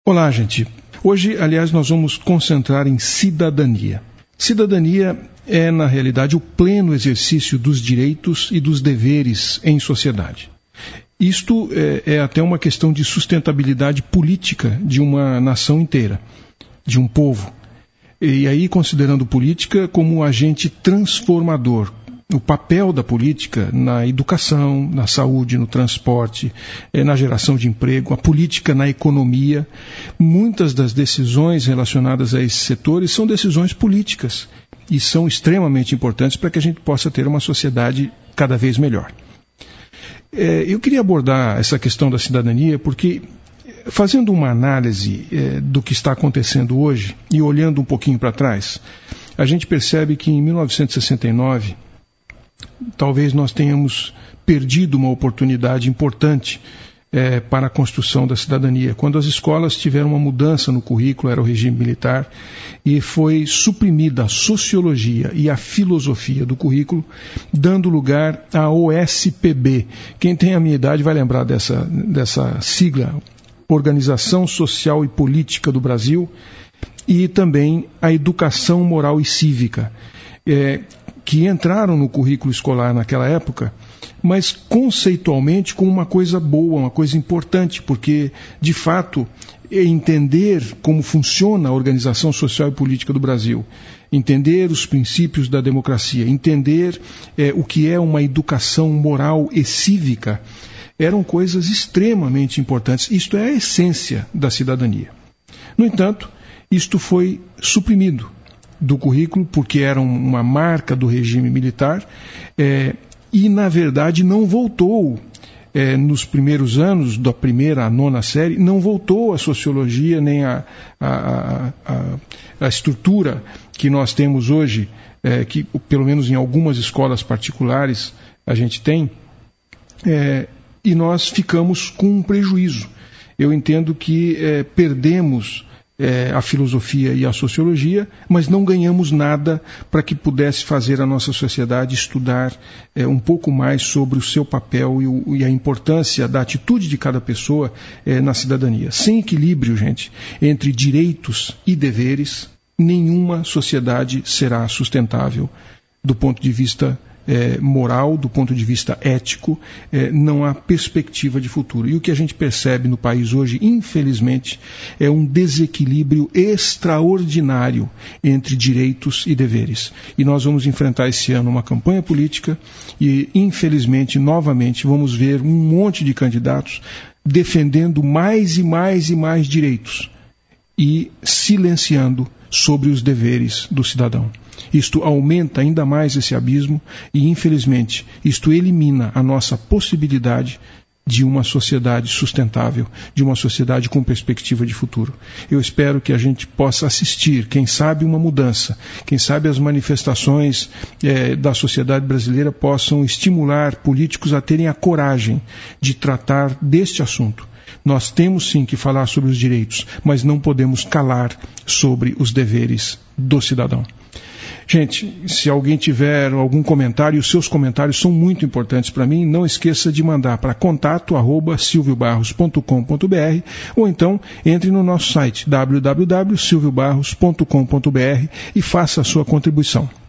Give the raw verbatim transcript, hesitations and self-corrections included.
Olá, gente. Hoje, aliás, nós vamos concentrar em cidadania. Cidadania é, na realidade, o pleno exercício dos direitos e dos deveres em sociedade. Isto é, é até uma questão de sustentabilidade política de uma nação inteira, de um povo. E aí, considerando política como um agente transformador, o papel da política na educação, na saúde, no transporte, na geração de emprego, a política na economia. Muitas das decisões relacionadas a esses setores são decisões políticas e são extremamente importantes para que a gente possa ter uma sociedade cada vez melhor. Eu queria abordar essa questão da cidadania porque, fazendo uma análise do que está acontecendo hoje e olhando um pouquinho para trás, a gente percebe que em mil novecentos e sessenta e nove, talvez nós tenhamos perdido uma oportunidade importante é, para a construção da cidadania. Quando as escolas tiveram uma mudança no currículo, era o regime militar, e foi suprimida a sociologia e a filosofia do currículo, dando lugar à O S P B. Quem tem a minha idade vai lembrar dessa, dessa sigla, Organização Social e Política do Brasil, e também a Educação Moral e Cívica, é, que entraram no currículo escolar naquela época, mas conceitualmente como uma coisa boa, uma coisa importante, porque, de fato, entender como funciona a organização social e política do Brasil, entender os princípios da democracia, entender é, o que é uma educação moral e cívica, eram coisas extremamente importantes. Isto é a essência da cidadania. No entanto, isto foi suprimido do currículo, porque era uma marca do regime militar, é, e, na verdade, não voltou, é, nos primeiros anos, da primeira à nona série, não voltou a sociologia, nem a, a, a, a estrutura que nós temos hoje, é, que, pelo menos em algumas escolas particulares, a gente tem, é, e nós ficamos com um prejuízo. Eu entendo que é, perdemos É, a filosofia e a sociologia, mas não ganhamos nada para que pudesse fazer a nossa sociedade estudar é, um pouco mais sobre o seu papel e, o, e a importância da atitude de cada pessoa é, na cidadania. Sem equilíbrio, gente, entre direitos e deveres, nenhuma sociedade será sustentável do ponto de vista É, moral, do ponto de vista ético, é, não há perspectiva de futuro. E o que a gente percebe no país hoje, infelizmente, é um desequilíbrio extraordinário entre direitos e deveres. E nós vamos enfrentar esse ano uma campanha política e, infelizmente, novamente, vamos ver um monte de candidatos defendendo mais e mais e mais direitos e silenciando sobre os deveres do cidadão. Isto aumenta ainda mais esse abismo e, infelizmente, isto elimina a nossa possibilidade de uma sociedade sustentável, de uma sociedade com perspectiva de futuro. Eu espero que a gente possa assistir, quem sabe, uma mudança, quem sabe as manifestações eh, da sociedade brasileira possam estimular políticos a terem a coragem de tratar deste assunto. Nós temos sim que falar sobre os direitos, mas não podemos calar sobre os deveres do cidadão. Gente, se alguém tiver algum comentário, os seus comentários são muito importantes para mim, não esqueça de mandar para contato arroba silvio barros ponto com ponto br ou então entre no nosso site w w w ponto silvio barros ponto com ponto br e faça a sua contribuição.